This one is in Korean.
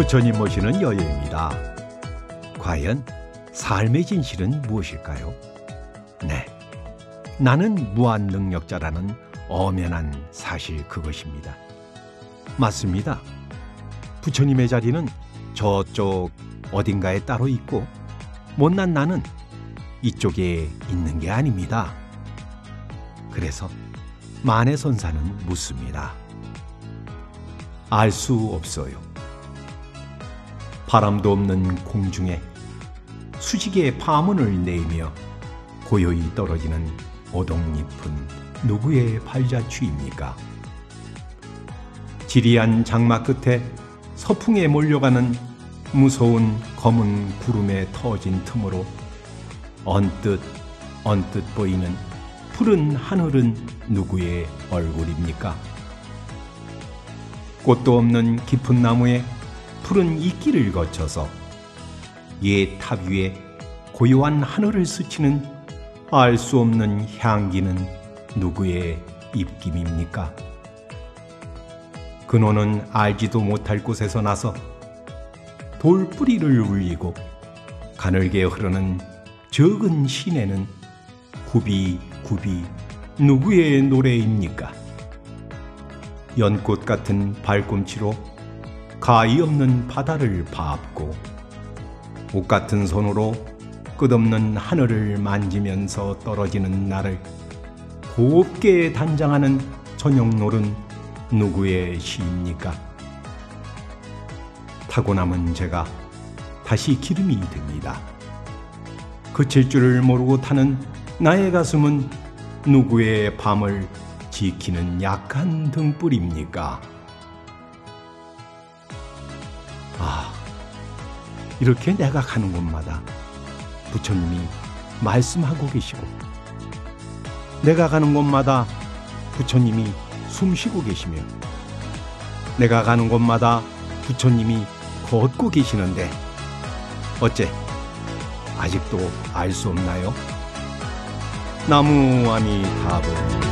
부처님 모시는 여유입니다. 과연 삶의 진실은 무엇일까요? 네, 나는 무한능력자라는 엄연한 사실 그것입니다. 맞습니다. 부처님의 자리는 저쪽 어딘가에 따로 있고 못난 나는 이쪽에 있는 게 아닙니다. 그래서 만해선사는 묻습니다. 알 수 없어요. 바람도 없는 공중에 수직의 파문을 내며 고요히 떨어지는 오동잎은 누구의 발자취입니까? 지리한 장마 끝에 서풍에 몰려가는 무서운 검은 구름에 터진 틈으로 언뜻 보이는 푸른 하늘은 누구의 얼굴입니까? 꽃도 없는 깊은 나무에 푸른 이끼를 거쳐서 옛 탑 위에 고요한 하늘을 스치는 알 수 없는 향기는 누구의 입김입니까? 근원은 알지도 못할 곳에서 나서 돌뿌리를 울리고 가늘게 흐르는 적은 시내는 굽이 누구의 노래입니까? 연꽃 같은 발꿈치로 가히 없는 바다를 밟고 옷 같은 손으로 끝없는 하늘을 만지면서 떨어지는 나를 곱게 단장하는 저녁놀은 누구의 시입니까? 타고 남은 제가 다시 기름이 됩니다. 그칠 줄을 모르고 타는 나의 가슴은 누구의 밤을 지키는 약한 등불입니까? 이렇게 내가 가는 곳마다 부처님이 말씀하고 계시고 내가 가는 곳마다 부처님이 숨쉬고 계시며 내가 가는 곳마다 부처님이 걷고 계시는데 어째 아직도 알 수 없나요? 나무 아미타불